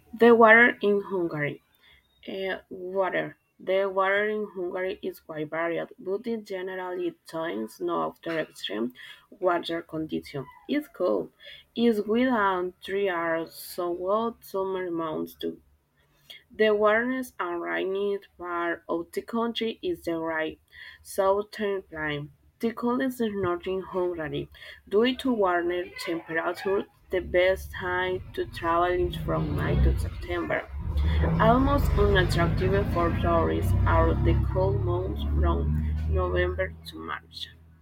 The water in Hungary. Water. The water in Hungary is quite varied, but in general it tends no after extreme water conditions. It's cold. It's without 3 hours, so what summer months do. The warmest and rainiest part of the country is the dry southern plain. The coldest is northern Hungary. Due to warmer temperatures, the best time to travel is from May to September. Almost unattractive for tourists are the cold months from November to March.